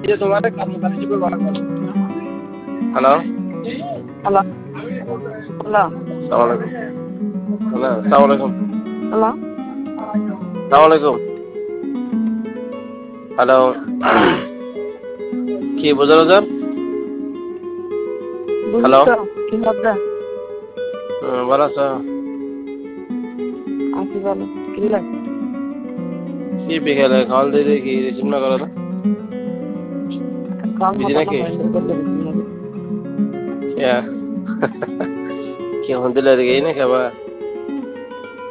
ये तुम्हारे काम काली को बात करो। Hello Hello. Hello. अस्सलाम वालेकुम। हेलो अस्सलाम वालेकुम। Hello. अस्सलाम वालेकुम। हेलो কি বুঝালো যান? হ্যালো বুঝছো কি হবে? ভালো আছো? আসি বলো কিল্লা কি বিকেলে কল দিয়ে দেখি রিসিভ না করো তো কম বিজি হতো না নাকি? মহেন্দ্র করলে বেশি লাগে। কি হন দিলে দেখি না খাবার